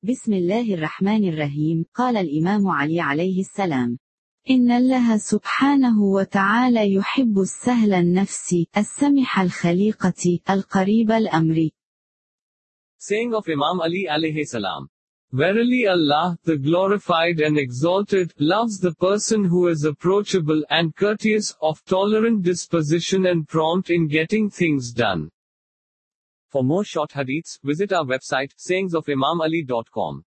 بسم الله الرحمن الرحيم. قال الإمام علي عليه السلام: إن الله سبحانه وتعالى يحب السهل النفس، السمح الخليقة، القريب الأمر. Saying of Imam Ali alayhi salam. Verily Allah, the glorified and exalted, loves the person who is approachable and courteous, of tolerant disposition and prompt in getting things done. For more short hadiths, visit our website, sayingsofimamali.com.